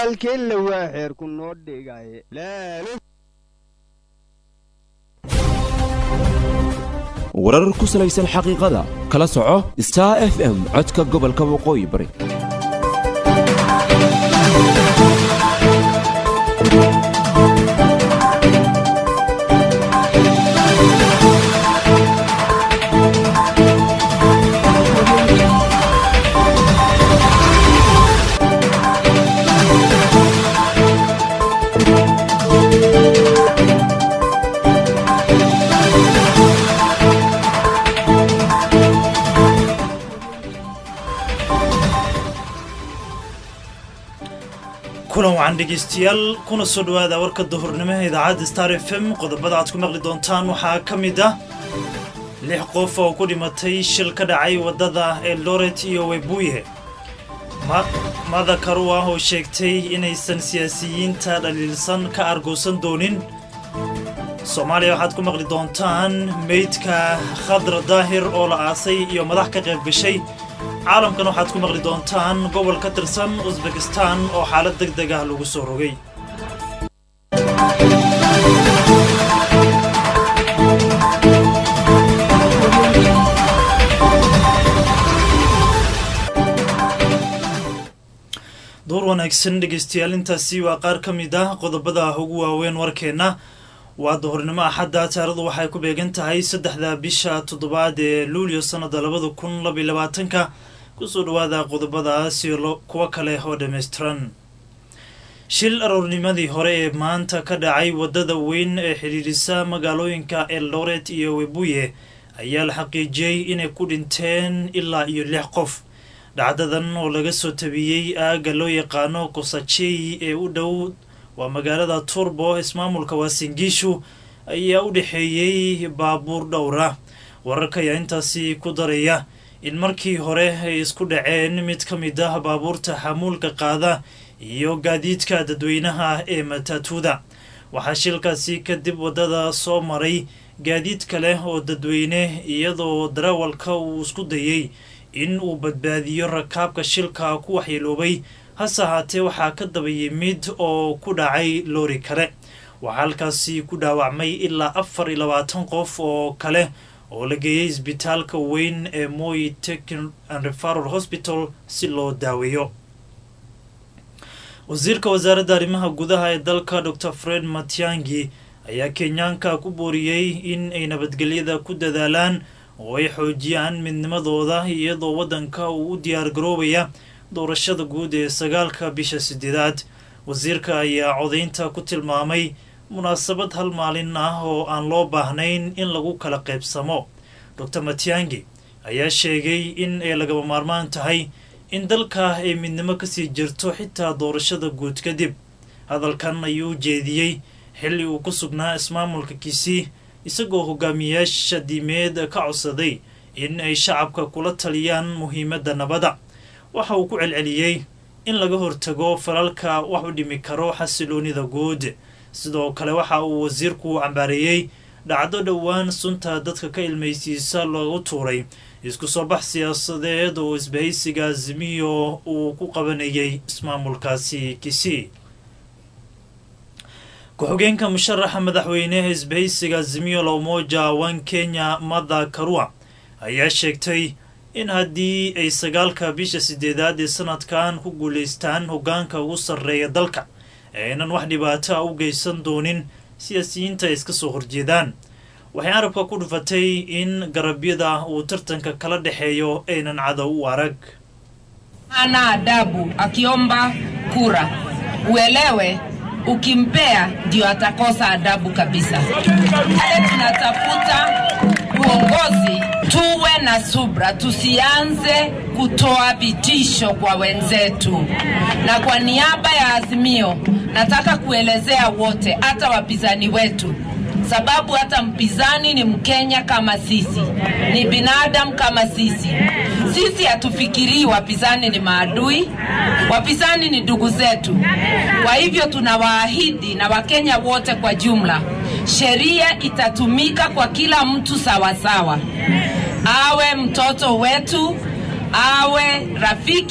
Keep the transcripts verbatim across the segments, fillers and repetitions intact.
الكل واحد كن نودي جاي لا warar ku salaysan xaqiiqada kala soco Star F M codka gobolka waqooyi bari kulan waxaan dhegeystayaal kuna soo dhawaada warka duhurnimo ee idaacadda Star F M qodobada aad ku maqli doontaan waxaa ka mid ah lix qof oo ku dhimatay shil ka dhacay wadada Eldoret iyo Webuye Mada Karua oo sheegtay inaysan siyaasiyiinta dhaliilsan ka argoosan doonin Soomaaliya waxaad ku maqli doontaan meydka Khadra Daahir oo la aasay iyo madax ka qayb gashay caalamkan waxaad ku maqli doontaan gobol ka tirsan Uzbekistan oo xaalad degdeg ah lagu soo rogay door wanaagsan dhegeystayaal intaasi waa qaar ka mid ah qodobada ugu waaweyn warkeena waa duhurnimo axadda taariikhdu waxay ku beegan tahay saddexda bisha toddobaad ee Luulyo sanada laba kun iyo laba iyo labaatan kusoo dhawaada qodobadaas iyo kuwa kale oo dhameystiran shil aroornimadii hore ee maanta ka dhacay wadada weyn ee xiriirisa magaalooyinka Eldoret iyo Webuye ayaa la xaqiijiyay inay ku dhinteen ilaa iyo lix qof dhacdadan oo laga soo tabiyay aaga loo yaqaano Kosachei ee u dhow waa magaalada Turbo ismaamulka Uasin Gishu ayaa u dhaxeeyay baabuur dhowra wararka ayaa intaasi ku daraya in markii hore ay isku dhaceen mid ka mid ah baabuurta xamuulka qaada iyo gaadiidka dadweynaha ee matatuda waxaa shilkaasi kadib wadada soo maray gaadiid kale oo dadweyne iyadoo darawalka uu isku dayay in uu badbaadiyo rakaabka shilka ku waxyeeloobay hase haatee waxaa ka daba yimid oo ku dhacay loori kale waxaa halkaasi ku dhaawacmay ilaa afar iyo labaatan qof oo kale oo la geeyay isbitaalka weyn ee Moi Teaching and Referral Hospital si loo daaweeyo wasiirka wasaaradda arrimaha gudaha ee dalka Doctor Fred Matiang'i ayaa Kenyaanka ku booriyay in ay nabadgelyada ku dadaalaan oo ay xoojiyaan midnimadooda iyadoo wadanka uu u diyaar garoobaya doorashada guud ee sagaalka bisha sideedaad wasiirka ayaa codeynta ku tilmaamay munaasabad hal maalin ah oo aan loo baahnayn in lagu kala qaybsamo Doctor Matiang'i ayaa sheegay in ay laga maarmaan tahay in dalka ay midnimo ka sii jirto xitaa doorashada guud kadib hadalkan ayuu jeediyay xilli uu ku sugnaa ismaamulka Kisii isagoo hogaamiyaasha diimeed ka codsaday in ay shacabka kula taliyaan muhiimadda nabadda waxa uu ku celceliyay in laga hortago falalka wax u dhimi karo xasiloonida guud sidoo kale waxa uu wasiirku cambaareeyay dhacdo dhowaan sunta dadka ka ilmaysiisa loogu tuuray isku soo bax siyaasadeed oo isbahaysiga Azimio uu ku qabanayay ismaamulkaasi Kisii ku-xigeenka musharaxa madaxweynaha isbahaysiga Azimio la Umoja One Kenya Mada Karua ayaa sheegtay in haddii ay sagaalka bisha sideedaad ee sanadkan ku guuleystaan hoggaanka ugu sarreeya dalka aynan wax dhibaato u geysan doonin siyaasiyiinta iska soo horjeedaan waxay arabka ku dhufatay in garabyada uu tartanka kala dhaxeeyo aynan cadow u arag ana adabu akiomba kura uelewe ukimpea ndio atakosa adabu kabisa tunatafuta uongozi tuwe na subra tusianze kutoa vitisho kwa wenzetu na kwa niaba ya Azimio nataka kuelezea wote hata wapinzani wetu sababu hata mpinzani ni Mkenya kama sisi ni binadamu kama sisi sisi hatufikiri wapinzani ni maadui wapinzani ni ndugu zetu kwa hivyo tunawaahidi na Wakenya wote kwa jumla sheria itatumika kwa kila mtu sawa sawa awe mtoto wetu awe rafiki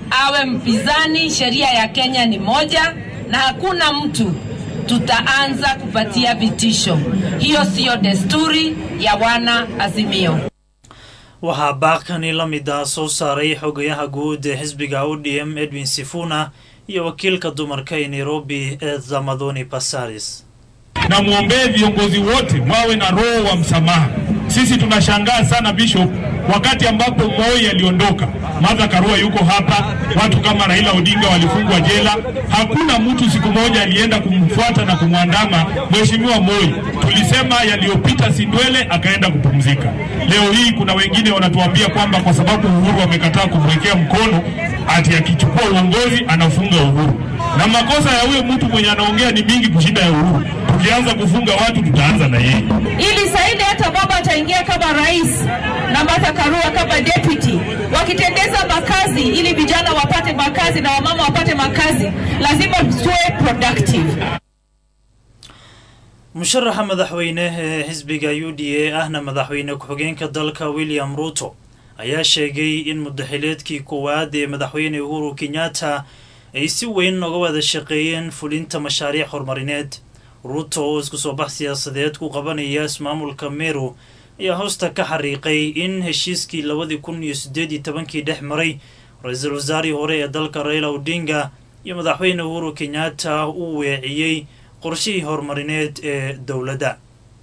awe mpinzani. Sheria ya Kenya ni moja na hakuna mtu tutaanza kupatia vitisho. Hiyo siyo desturi ya wana Azimio. waxaa baaqkani la mid ah soo saaray xogayaha guud ee xisbiga O D M Edwin Sifuna iyo wakiilka dumarka ee Nairobi ee Zamadoni Pasaris. Na muombee viongozi wote wawe na roho wa msamaha. Sisi tunashangaa sana Bishop, wakati ambapo Moi aliondoka, Martha Karua yuko hapa, watu kama Raila Odinga walifungwa jela, hakuna mtu siku moja alienda kumfuata na kumwandama Mheshimiwa Moi. Tulisema yaliyopita si ndwele, akaenda kupumzika. Leo hii kuna wengine wanatuambia kwamba kwa sababu Uhuru amekataa kumwekea mkono, ati akichukua uongozi anafunga Uhuru. Na makosa ya huyo mtu mwenye anaongea ni mingi kushinda ya Uhuru. Tukianza kufunga watu tutaanza na yeye. Ili saidi hata baba ataingia kama rais na Martha Karua kama deputy, wakitendeza makazi ili vijana wapate makazi na wamama wapate makazi, lazima tuwe productive. musharaxa madaxweyne ee xisbiga U D A ahna madaxweyne ku-xigeenka dalka William Ruto ayaa sheegay in mudaxileedkii koowaad ee madaxweyne Uhuru Kenyatta ay si weyn uga wada shaqeeyeen fulinta mashaariic horumarineed. Ruto oo isku soo bax siyaasadeed ku qabanaya ismaamulka Meru ayaa hoosta ka xariiqay in heshiiskii labadi kun iyo siddeed iyo tobankii dhex maray ra'iisul wasaare hore ee dalka Raila Odinga iyo madaxweyne Uhuru Kenyatta uu weeciyay qorshihii horumarineed ee dawladda.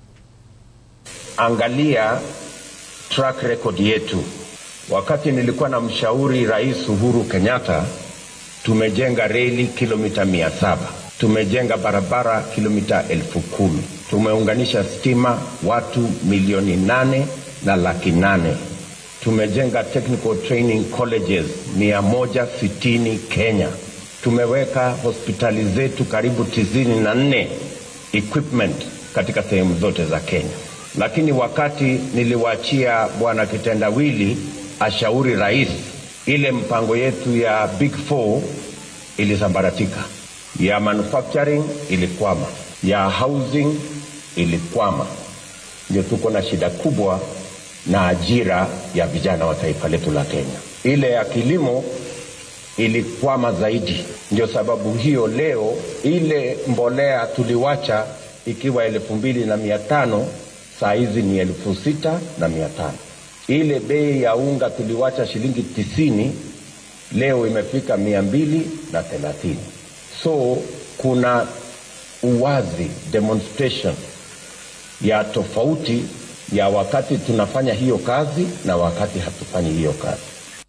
Angalia track record yetu. Wakati nilikuwa na mshauri Rais Uhuru Kenyatta, tumejenga reli kilomita mia saba. Tumejenga barabara kilomita elfu kumi. Tumeunganisha stima watu milioni nane na laki nane. Tumejenga technical training colleges mia moja sitini Kenya. Tumeweka hospitali zetu karibu tisini na nne equipment katika sehemu zote za Kenya. Lakini wakati niliwaachia Bwana Kitendawili ashauri rais, ile mpango yetu ya Big Four ilisambaratika. Ya manufacturing ilikwama, ya housing ilikwama. Ndio tuko na shida kubwa na ajira ya vijana wa taifa letu la Kenya. Ile ya kilimo ilikwama zaidi. Ndio sababu hiyo leo ile mbolea tuliwacha ikiwa elfu mbili na mia tano, saa hizi ni elfu sita na mia tano. Ile bei ya unga tuliwacha shilingi tisini, leo imefika mia mbili na thelathini. So kuna uwazi, demonstration ya tofauti ya wakati tunafanya hiyo kazi na wakati hatufanyi hiyo kazi.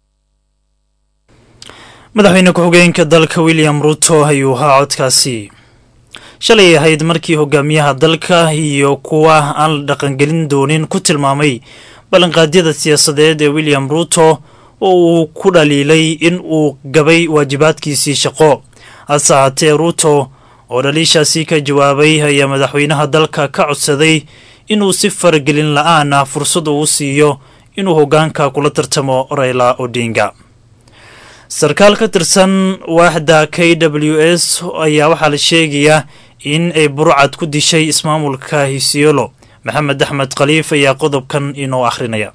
madaxweyne ku-xigeenka dalka William Ruto ayuu ahaa codkaasi. shalay ahayd markii hogaamiyaha dalka iyo kuwa aan dhaqangelin doonin ku tilmaamay ballanqaadyada siyaasadeed ee William Ruto oo uu ku dhaliilay in uu gabay waajibaadkiisii shaqo. hase haatee Ruto oo dhaliishaasi ka jawaabay ayaa madaxweynaha dalka ka codsaday inuu si faragelin la'aan fursad u siiyo inuu hogaanka kula tartamo Raila Odinga. sarkaal ka tirsan waaxda K W S ayaa waxaa la sheegayaa in ay burcad ku dishay ismaamulka Isiolo. Maxamed Axmed Khaliif ayaa qodobkan inoo akhrinaya.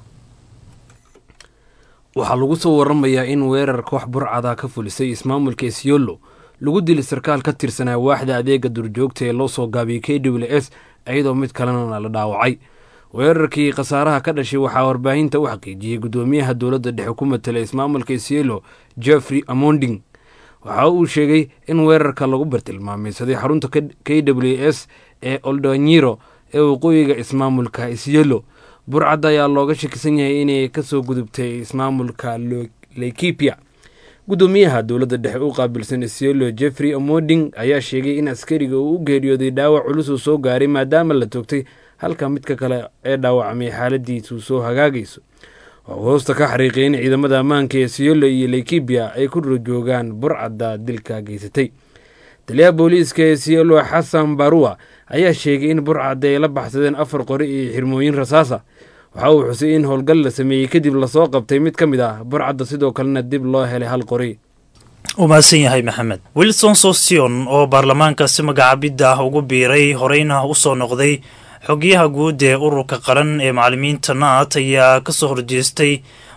waxaa lagu soo waramayaa in weerar koox burcada ka fulisay ismaamulka Isiolo lagu dilay sarkaal ka tirsanaa waaxda adeega durjoogta ee loo soo gaabiyay K W S iyadoo mid kalena la dhaawacay. weerarkii khasaaraha ka dhashay waxaa warbaahinta u xaqiijiyay gudoomiyaha dowladda dhexe ku matala ismaamulka Isiolo Jeffrey Amonding. waxa uu sheegay in weerarka lagu bartilmaameedsaday xarunta K W S ee Oldonyiro ee waqooyiga ismaamulka Isiolo. burcad ayaa looga shakisan yahay inay ka soo gudubtay ismaamulka Laikipia. gudoomiyaha dowladda dhexe u qaabilsan Isiolo Jeffrey Amonding ayaa sheegay in askariga uu u geeriyooday dhaawac culus oo soo gaaray maadaama la toogtay halka midka kale ee dhaawacmay xaaladiisu soo hagaagayso. wuxuu hoosta ka xariiqay in ciidamada ammaanka ee Isiolo iyo Laikipia ay ku rojoogaan burcadda dilka geysatay. taliyaha booliiska ee Isiolo Hassan Barua ayaa sheegay in burcadda ay la baxsadeen afar qori iyo xirmooyin rasaasa. waxa uu xusay in howlgal la sameeyey kadib lasoo qabtay mid ka mid ah burcadda sidoo kalena dib loo helay hal qori. umaasan yahay Maxamed. Wilson Sossion oo baarlamaanka si magacaabidda ugu biiray horeyna u soo noqday xogiyaha guud ee ururka qaran ee macallimiinta N A T ayaa ka soo horjeestay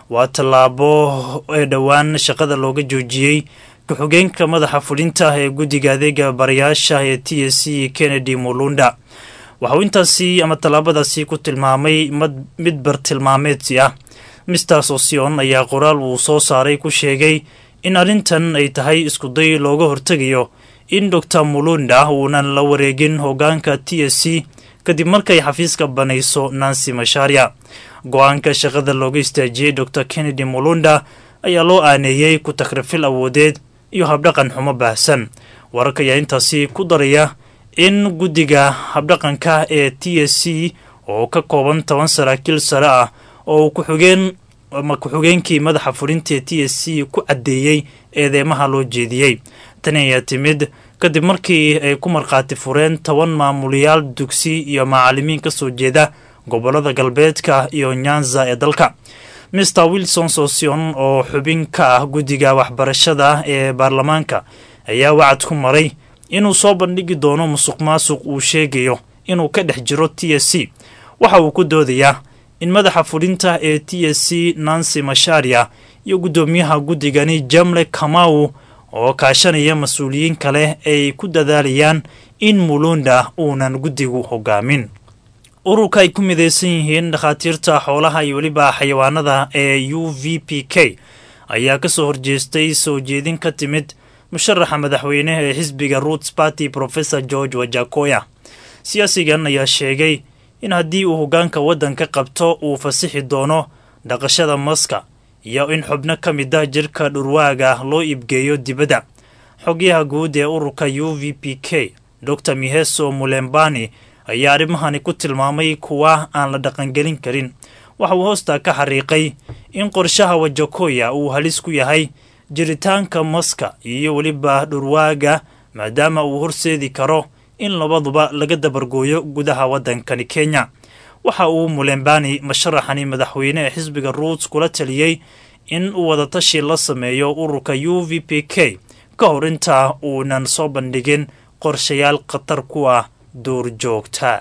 waa tallaabo ee dhowaan shaqada looga joojiyey ku-xigeenka madaxa fulinta ee guddiga adeega barayaasha ee t s c Kennedy Mulunda. waxauu intaasi ama tallaabadaasi ku tilmaamay mid bartilmaameedsi ah. mister Sosion ayaa qoraal uu soo saaray ku sheegay in arrintan ay tahay iskuday looga hortegayo in Doctor Mulunda uunan la wareegin hogaanka T S C kadib markay xafiiska banayso Nancy Macharia. go-aanka shaqada looga istaajiyey Doctor Kennedy Mulunda ayaa loo aaneeyey ku takrifil awoodeed iyo habdhaqan xumo baahsan. wararka ayaa intaasi ku daraya in guddiga habdhaqanka ee T S C oo ka kooban toban saraakiil sare ah oo ku-xigeen ama ku-xigeenkii madaxa fulinta T S C ku cadeeyay eedeymaha loo jeediyey. tani ayaa timid kadib markii ay ku markhaati fureen toban maamuliyaal dugsi iyo macallimiin ka soo jeeda gobolada galbeedka iyo Nyanza ee dalka. mister Wilson Sosion oo xubin ka ah guddiga waxbarashada ee baarlamaanka ayaa wacad ku maray inuu soo bandhigi doono musuqmaasuq uu sheegayo inuu ka dhex jiro T S C. waxa uu ku doodayaa in madaxa fulinta ee T S C Nancy Macharia iyo guddoomiyaha guddigani Jamle Kamau oo kaashanaya mas-uuliyiin kale ay ku dadaalayaan in Mulunda uunan guddigu hogaamin. ururka ay ku midaysan yihiin dhakhaatiirta xoolaha iyo weliba xayawaanada ee U V P K ayaa ka soo horjeestay soo jeedin ka timid musharaxa madaxweynaha ee xisbiga Roots Party Professor George Wajakoya. siyaasigan ayaa sheegay in haddii uu hogaanka waddanka qabto uu fasixi doono dhaqashada maska iyo in xubno ka mid ah jirka dhurwaaga loo iibgeeyo dibadda. xogyaha guud ee ururka U V P K Doctor Miheso Mulembani ayaa arrimahani ku tilmaamay kuwa aan la dhaqangelin karin. waxa uu hoosta ka xariiqay in qorshaha Wajakoya uu halis ku yahay jiritaanka maska iyo weliba dhurwaaga maadaama uu horseedi karo in labaduba laga dabargooyo gudaha waddankani Kenya. waxa uu Mulembani masharaxani madaxweyne ee xisbiga Roots kula taliyey in uu wadatashi la sameeyo ururka U V P K ka hor inta uunan soo bandhigin qorshayaal khatar ku ah duurjoogta.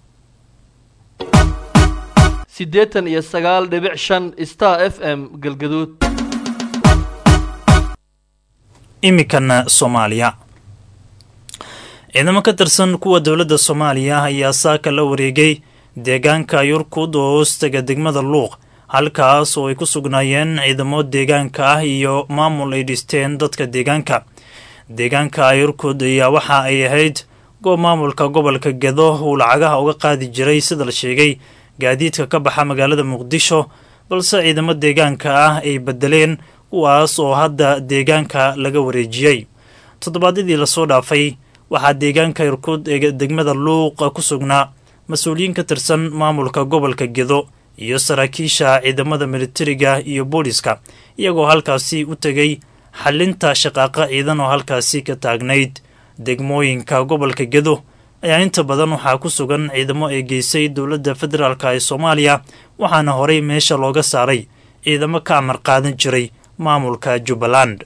siddeetan iyo sagaal dhibic shan Star F M Galgaduud. imikana Soomaaliya. ciidamo ka tirsan kuwa dowladda Soomaaliya ayaa saaka la wareegay deegaanka Yurkud oo hoostaga degmada Luuq, halkaas oo ay ku sugnaayeen ciidamo deegaanka ah iyo maamul ay dhisteen dadka deegaanka. deegaanka Yurkud ayaa waxa ay ahayd goob maamulka gobolka Gedo uu lacagaha uga qaadi jiray sida la sheegay gaadiidka ka baxa magaalada Muqdisho, balse ciidamo deegaanka ah ay bedeleen kuwaas oo hadda deegaanka laga wareejiyey. toddobaadyadii lasoo dhaafay waxaa deegaanka Yurkud ee degmada Luuq ku sugnaa mas-uuliyiin ka tirsan maamulka gobolka Gedo iyo saraakiisha ciidamada militariga iyo booliska, iyagoo halkaasi u tegay xalinta shaqaaqa ciidan oo halkaasi ka taagnayd. degmooyinka gobolka Gedo ayaa inta badan waxaa ku sugan ciidamo ay geysay dowladda federaalka ee Soomaaliya, waxaana horey meesha looga saaray ciidamo ka amar qaadan jiray maamulka Jubbaland.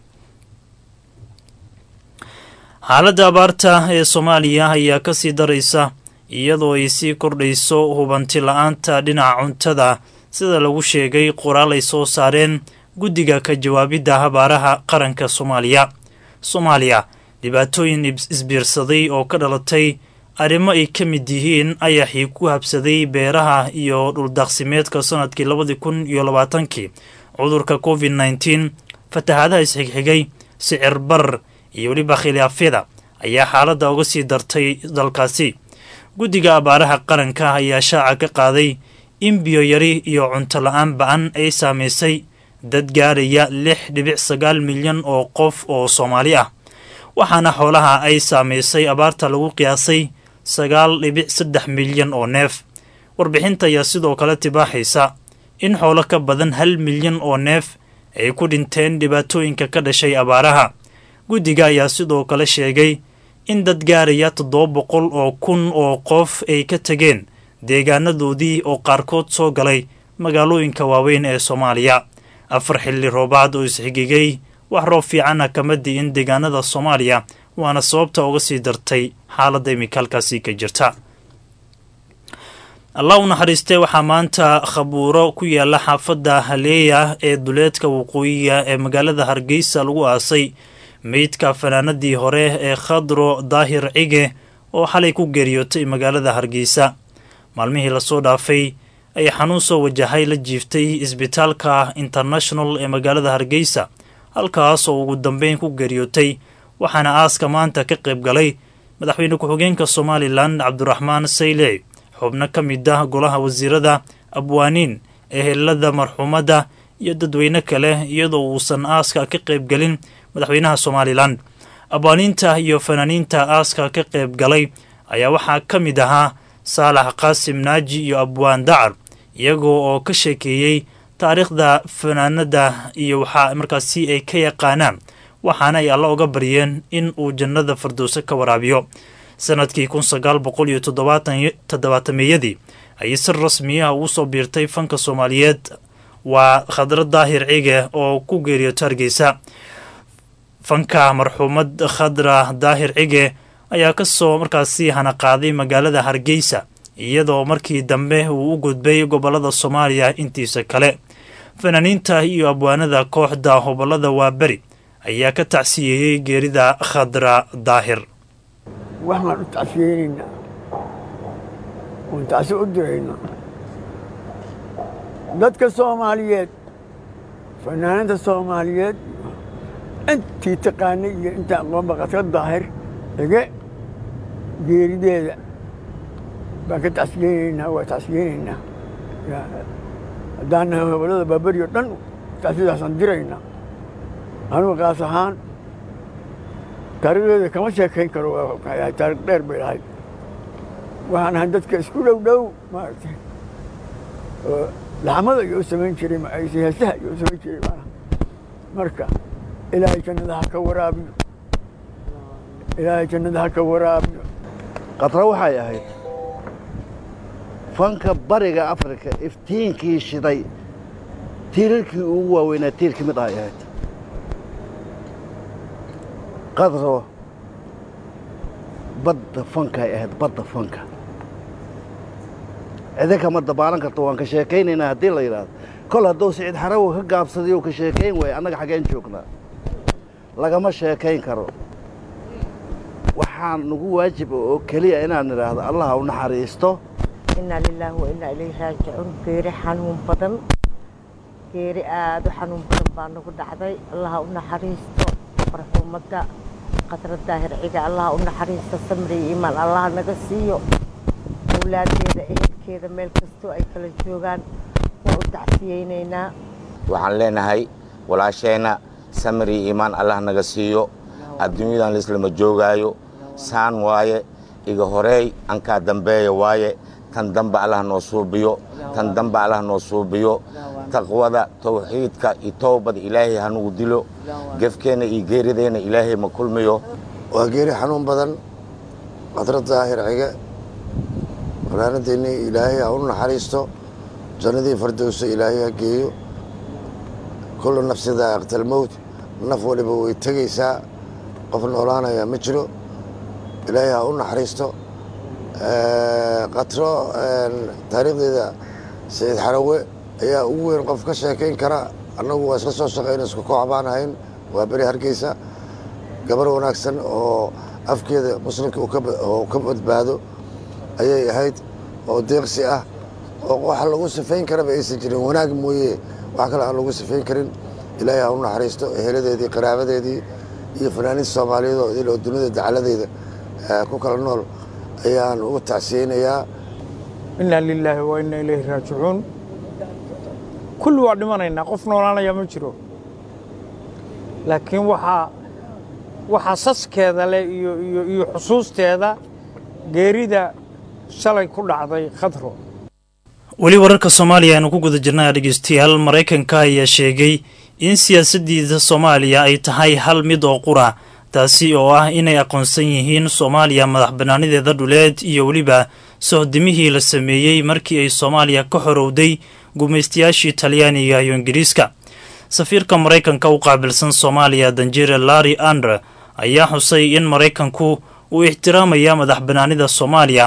xaaladda abaarta ee Soomaaliya ayaa ka sii daraysa iyadoo ay sii kordhayso hubanti la-aanta dhinaca cuntada sida lagu sheegay qoraal ay soo saareen guddiga ka jawaabidda abaaraha qaranka Soomaaliya. Soomaaliya dhibaatooyin isbiirsaday oo ka dhalatay arrimo ay ka mid yihiin ayaxii ku habsaday beeraha iyo dhuldaaqsimeedka sanadkii labadii kun iyo labaatankii, cudurka covid nineteen, fatahaadaha isxigxigay, sicir bar iyo weliba khilaafyada ayaa xaaladda uga sii dartay dalkaasi. guddiga abaaraha qaranka ayaa shaaca ka qaaday in biyo yari iyo cunto la-aan ba-an ay saamaysay dad gaaraya lix dhibic sagaal milyan oo qof oo Soomaali ah, waxaana xoolaha ay saamaysay abaarta lagu qiyaasay sagaal dhibic saddex milyan oo neef. warbixinta ayaa sidoo kale tibaaxaysa in xoolo ka badan hal milyan oo neef ay ku dhinteen dhibaatooyinka ka dhashay abaaraha. guddiga ayaa sidoo kale sheegay in dad gaaraya toddoba boqol oo kun oo qof ay ka tageen deegaanadoodii oo qaarkood soo galay magaalooyinka waaweyn ee Soomaaliya. afar xilli roobaad oo isxigigay wax roob fiican ah kama di'in deegaanada Soomaaliya, waana sababta uga sii dartay xaaladda imika halkaasi ka jirta. allah u naxariistay waxaa maanta khabuuro ku yaala xaafadda haleeya ee duleedka waqooyiga ee magaalada hargeysa lagu aasay meydka fanaanadii hore ee khadro daahir cige oo xalay ku geeriyootay magaalada hargeysa maalmihii lasoo dhaafay ayaa xanuun soo wajahay la jiiftay isbitaalka international ee magaalada hargeysa halkaas oo ugu dambeyn ku geeriyootay waxaana aaska maanta ka qayb galay madaxweyne ku-xigeenka somalilan cabdiraxmaan sayle xubno ka mid ah golaha wasiirada abwaaniin ehelada marxuumadda iyo dadweyne kale iyadoo uusan aaska ka qayb galin madaxweynaha somalilan abwaaniinta iyo fanaaniinta aaska ka qayb galay ayaa waxaa ka mid ahaa saalax qaasim naaji iyo abwaan dacar iyagoo oo ka sheekeeyey taariikhda fanaanada iyo waxaa markaasi ay ka yaqaanaan waxaana ay alla uga baryeen in uu jannada firdowse ka waraabiyo sanadkii kun sagaal boqol iyo toddobaatameyadii ayay si rasmi ah ugu soo biirtay fanka soomaaliyeed waa khadro daahir cige oo ku geeriyoota hargeysa fanka marxuumad khadra daahir cige ayaa kasoo markaasi hanaqaaday magaalada hargeysa iyadoo markii dambe uu u gudbay gobolada soomaaliya intiisa kale fanaaniinta iyo abwaanada kooxda hobolada waaberi ayaa ka tacsiyeeyey geerida khadra daahir waxaan u tacsiyeynaynaa oon tacsi u diraynaa dadka soomaaliyeed fanaaniinta soomaaliyeed intii taqaanay iyo inta aqoonba khadra daahir ege geerideeda baan ka tacsiyeynaynaa waa tacsiyeynaynaa haddaan nahay hobolada baaberi oo dhan tacsidaasaan diraynaa anugu qaas ahaan taariikhdeeda kama sheekayn karo taarikh dheer bay lahayd waxaan ahay dadka isku dhow dhow maaragtay oo laxmada iyo u samayn jiray heesaha iyo u samayn jiray maana marka ilaahay jannada ha ka waraabiyo ilaahay jannada ha ka waraabiyo khadra waxay ahayd fanka bariga afrika iftiinkii shiday tiirarkii ugu waaweynaa tiir ka mid ahay ahayd khadro badda fankay ahayd badda fanka cidinka ma dabaalan karto waan ka sheekaynaynaa haddii la yidhaahdo kol hadduu siciid xarawo ka gaabsaday oo ka sheekayn waaya annaga xaggeen joognaa lagama sheekayn karo waxaan nagu waajib oo keliya inaan nidhaahdo allaha u naxariisto inna lilaahi wa inna ilayhi raajicuun geeri xanuun badan geeri aad u xanuun badan baa nagu dhacday allaha u naxariisto marxuumadda khadra daahir cige allaha u naxariisto samri iyo iimaan allaha naga siiyo awlaadeeda ehelkeeda meel kastoo ay kala joogaan waa u tacsiyeynaynaa waxaan leenahay walaasheenna samri iyo iimaan allah naga siiyo adduunyadan laislama joogaayo saan waaye iga horeey ankaa dambeeya waaye tan dambe allah noo suubiyo tan dambe allah noo suubiyo taqwada tawxiidka iyo toobada ilaahay hanugu dilo gefkeenna iyo geerideenna ilaahay ma kulmiyo waa geeri xanuun badan khadra daahir cige fanaanadeennii ilaahay ha u naxariisto jannadii fardowsa ilaahay ha geeyo kullu nafsi daa'iqat almowt naf waliba way tegaysaa qof noolaanaya ma jiro ilaahay ha u naxariisto khadro taariikhdeeda siciid xarawe ayaa ugu weyn qof ka sheekayn kara annagu waa isla soo shaqayna isku koox baan ahayn waa beri hargeysa gabar wanaagsan oo afkeeda muslimka oo ka badbaado ayay ahayd oo deeqsi ah oo waxa lagu sifayn karaba aysan jirin wanaag mooye wax kale aan lagu sifayn karin ilaahay ha u naxariisto eheladeedii qaraabadeedii iyo fanaaniinta soomaaliyeed oo idil oo dunida dacaladeeda ku kala nool ayaan ugu tacsiyeynayaa inna lilaahi wa inna ilayhi raajicuun kulli waa dhimanaynaa qof noolaanaya ma jiro laakiin waxaa waxaa saskeeda leh iyo iyo iyo xusuusteeda geerida shalay ku dhacday khadro weli wararka soomaaliya aynu ku guda jirnaa dhegeystayaal maraykanka ayaa sheegay in siyaasaddiida soomaaliya ay tahay hal mid oo qura taasi oo ah inay aqoonsan yihiin soomaaliya madax bannaanideeda dhuleed iyo weliba sohdimihii la sameeyey markii ay soomaaliya ka xorowday gumaystayaashii talyaaniga iyo ingiriiska safiirka maraykanka u qaabilsan soomaaliya danjire larry andre ayaa xusay in maraykanku uu ixtiraamaya madax bannaanida soomaaliya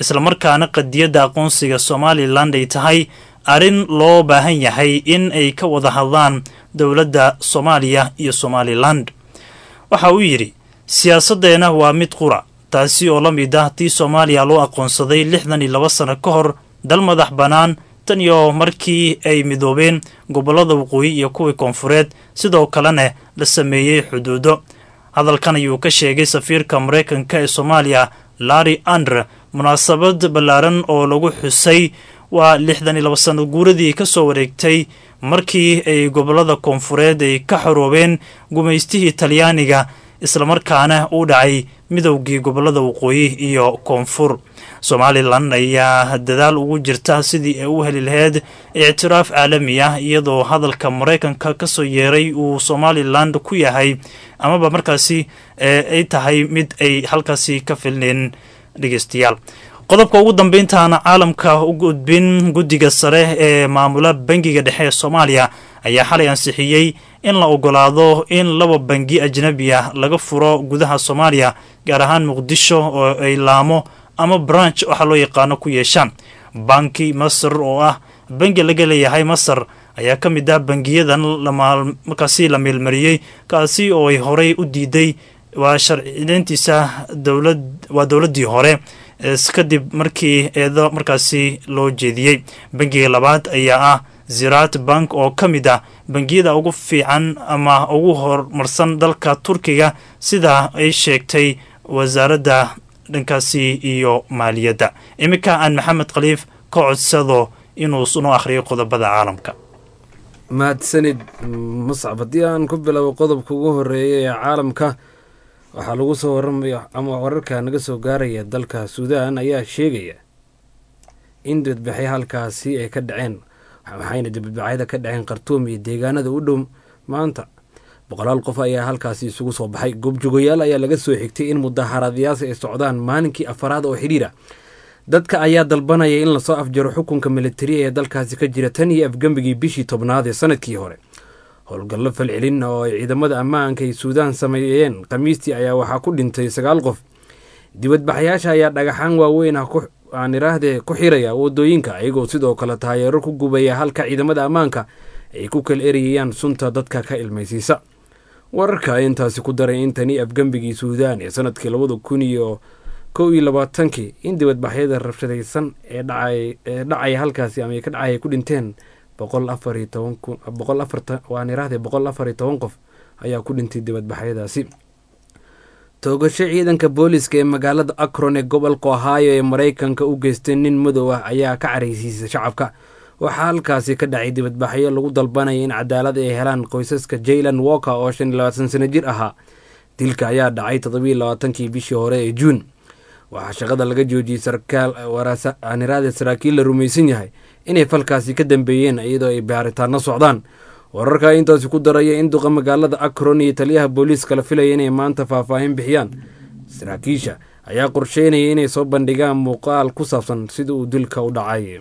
islamarkaana qadiyadda aqoonsiga somalilan ay tahay arrin loo baahan yahay in ay ka wada hadlaan dowladda soomaaliya iyo somalilan. waxa uu yidhi siyaasaddeena waa mid qura, taasi oo la mid ah tii soomaaliya loo aqoonsaday lixdan iyo laba sano ka hor dal madax bannaan tan iyo markii ay midoobeen gobollada waqooyi iyo kuwii koonfureed, sidoo kalena la sameeyey xuduudo. hadalkan ayuu ka sheegay safiirka maraykanka ee soomaaliya larry andre munaasabad ballaaran oo lagu xusay waa lixdan iyo laba sano guuradii ka soo wareegtay markii ay gobollada koonfureed ay ka xoroobeen gumaystihii talyaaniga, islamarkaana uu dhacay midowgii gobollada waqooyi iyo koonfur. somalilan ayaa dadaal ugu jirta sidii ay u heli lahayd ictiraaf caalami ah, iyadoo hadalka maraykanka ka soo yeeray uu somalilan ku yahay amaba markaasi ay tahay mid ay halkaasi ka filneen. dhegeystayaal, qodobka ugu dambeyntaana caalamka u gudbin guddiga sare ee maamula bangiga dhexe ee soomaaliya ayaa xalay ansixiyey in la ogolaado in laba bangi ajnabi ah laga furo gudaha soomaaliya, gaar ahaan muqdisho, oo ay laamo ama branch waxaa loo yaqaano ku yeeshaan. banki masar oo ah bangi laga leeyahay masar ayaa ka mid ah bangiyadan markaasi la meelmariyey, kaasi oo ay horey u diiday waa sharcideyntiisa dowlad waa dowladdii hore kadib markii eedo markaasi loo jeediyey. bangiga labaad ayaa ah ziraat bank oo ka mid ah bangiyada ugu fiican ama ugu horumarsan dalka turkiga, sida ay sheegtay wasaaradda dhankaasi iyo maaliyadda. iminka aan maxamed khaliif ka codsado inuu noo akhriyo qodobada caalamka. mahadsanid muscab. haddii aan ku biloabo qodobka ugu horeeya ee caalamka, waxaa lagu soo waramaya ama wararka naga soo gaaraya dalka suudaan ayaa sheegaya in dibadbaxyo halkaasi ay ka dhaceen, waxayna dibadbaxyada ka dhaceen khartuum iyo deegaanada u dhow. maanta boqolaal qof ayaa halkaasi isugu soo baxay. goobjoogayaal ayaa laga soo xigtay in mudaharaadyadaasi ay socdaan maalinkii afaraad oo xidhiira. dadka ayaa dalbanaya in lasoo afjaro xukunka militariya ee dalkaasi ka jira tan iyo afgembigii bishii tobnaad ee sanadkii hore. howlgallo falcelin oo ay ciidamada ammaanka ay suudaan sameeyeen khamiistii ayaa waxaa ku dhintay sagaal qof. dibadbaxyaasha ayaa dhagaxaan waaweyn ah aan iraahdee ku xiraya wadooyinka, ayagoo sidoo kale taageero ku gubaya, halka ciidamada ammaanka ay ku kala erayayaan sunta dadka ka ilmaysiisa. wararka intaasi ku daray in tani afgembigii suudaan ee sanadkii labada kun iyo kow iyo labaatankii in dibadbaxyada rabshadaysan ee dhacaya halkaasi ama ka dhacaya ku dhinteen boqol afar iyo toban boqol afartan waan iraahday boqol afar iyo toban qof ayaa ku dhintay dibadbaxyadaasi. toogasho ciidanka booliska ee magaalada akron ee gobolka ohio ee maraykanka u geystay nin madow ah ayaa ka caraysiisay shacabka. waxaa halkaasi ka dhacay dibadbaxyo lagu dalbanaya in cadaalad ay helaan qoysaska jaylan walker oo shan iyo labaatan sano jir ahaa. dilka ayaa dhacay toddobiiyo labaatankii bishii hore ee juun. waxaa shaqada laga joojiyey sarkaal aaniraade saraakiil la rumaysan yahay inay falkaasi ka dambeeyeen, iyadoo ay baaritaano socdaan. wararka intaasi ku daraya in duqa magaalada akron iyo taliyaha booliiska la filaya inay maanta faahfaahin bixiyaan. saraakiisha ayaa qorsheynaya inay soo bandhigaan muuqaal ku saabsan sida uu dilka u dhacay.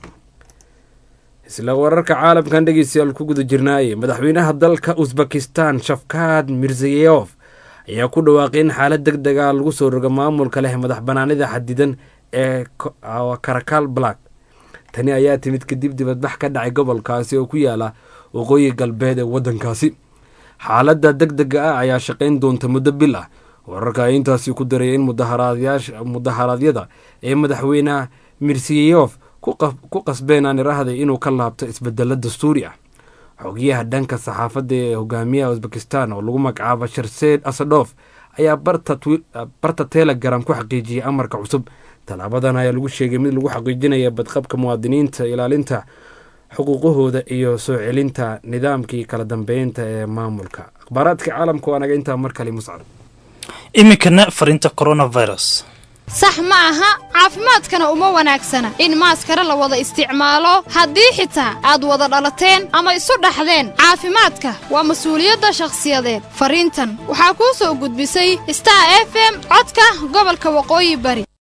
isla wararka caalamkan dhegeystayaal ku guda jirnaaye, madaxweynaha dalka usbekistan shafkaad mirzayev ayaa ku dhawaaqay in xaalad deg dega lagu soo roga maamulka leh madax banaanida xadidan ee karakal black. tani ayaa timid kadib dibadbax ka dhacay gobolkaasi oo ku yaala waqooyi galbeed ee waddankaasi. xaaladda deg dega ah ayaa shaqayn doonta muddo bil ah. wararka intaasi ku daraya in mudaharaadyada ee madaxweyne mirzayev ku qasbeen aan irahday inuu ka laabto isbedelo dastuuri ah. xogiyaha dhanka saxaafadda ee hogaamiyaha usbekistan oo lagu magacaabo sharseed asadof ayaa barta telegram ku xaqiijiyey amarka cusub. tallaabadan ayaa lagu sheegay mid lagu xaqiijinaya badqabka muwaadiniinta, ilaalinta xuquuqahooda iyo soo celinta nidaamkii kala dambeynta ee maamulka. akhbaaraadka caalamka waa naga intaa mar kale muscab. iminkana fariinta coronavirus. sax ma aha, caafimaadkana uma wanaagsana in maaskara la wada isticmaalo haddii xitaa aad wada dhalateen ama isu dhaxdeen. caafimaadka waa mas-uuliyadda shakhsiyadeed. fariintan waxaa kuu soo gudbisay star f m codka gobolka waqooyi bari.